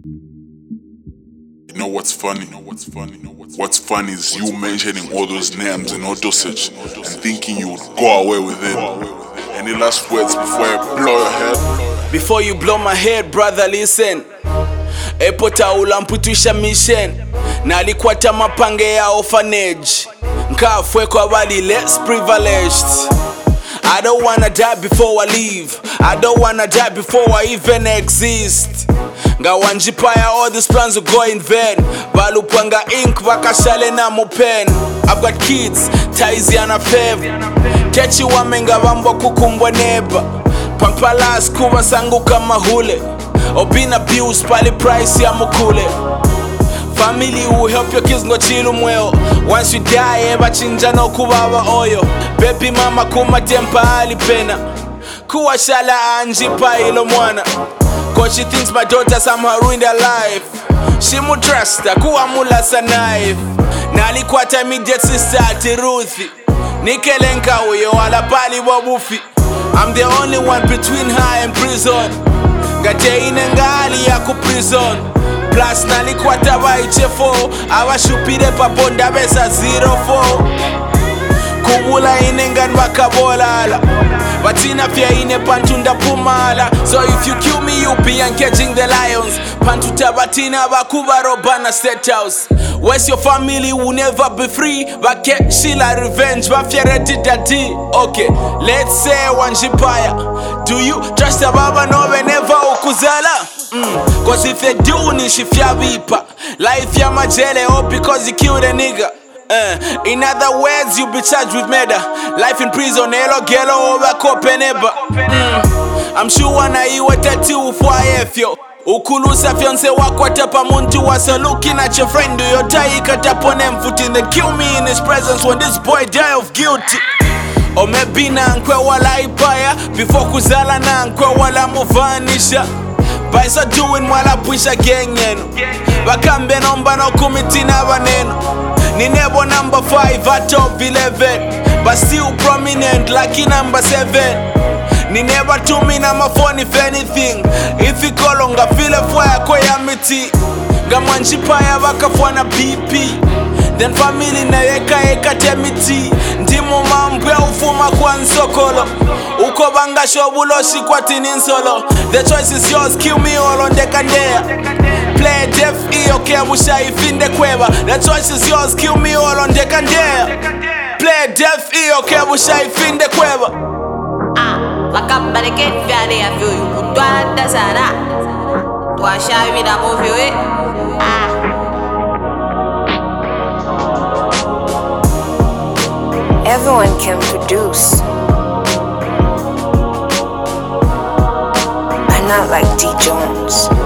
You know what's funny? What's funny is you mentioning all those names in all dosage and thinking you would go away with it. Any last words before I blow your head? Before you blow my head, brother, listen. Epota ulamputusha mission. Nalikwata mapange ya orphanage. Nkafwe kwa wali less privileged. I don't wanna die before I leave. I don't wanna die before I even exist. Ngawanjipaya, all these plans will go in vain. Balupanga ink vakashale na mupen. I've got kids, taizi ana fave. Kechi wamenga wambo kukumbwa neba. Pampalas kuwa sanguka mahule. Obina abused pali price ya mukule. Family will help your kids go chill mweo. Once you die, eba chinja no kuwawa oyo. Baby mama kuma tempa alipena. Kuwa shala anjipa ilo mwana. Cause she thinks my daughter somehow ruined her life. She mu trust her, kuwa mula sa knife. Nalikwata immediate sister ati Ruthi. Nikelenka uyo wala pali wabufi. I'm the only one between her and prison. Gate inengali ya ku prison. Plus nalikwata wa HFO. Awashupide paponda besa 04. Kubula inengan wakabolala. Batina pia ine pantunda pumala. So if you kill me, you be catching the lions. Pantuta batina bakuba robana state house. Where's your family will never be free. Bake shila revenge bafyereti dati. Okay, let's say wanjipaya. Do you trust the baba no whenever ukuzala? Cause if they do nishifya vipa. Life ya majele oh because you killed a nigga. In other words, you be charged with murder. Life in prison, hello, gelo, over copeneba. I'm sure wana iwe tati ufuaefyo. Ukulusa fiance wako atapa muntu wasa looking at your friend. Do your tie katapone mfuti and then kill me in his presence when this boy die of guilty. O maybe na nkwe wala ipaya. Before kuzala na nkwe wala muvanisha. Baisa doing wala puisha gang yenu. Bakambe nomba no kumitina wanenu. Ninebo number 5 out of 11. But still prominent like in number 7. Nineba to me na my phone if anything. If you call on ga feel a fire kwa ya miti. Gamanjipaya wakafwana BP. Then family na eka temiti. Ndimo mambu ya ufuma kwa nsokolo. Uko banga shobuloshi kwa tininsolo. The choice is yours, kill me all on the kandea. Play deaf okay, musha ifinde kweba. The choice is yours, kill me all on the kandea. Play deaf okay, musha ifinde kweba. Wakamba get vyade ya vyo yu kutwanda sana. Tuwashawi na movie we. Everyone can produce, but not like D. Jones.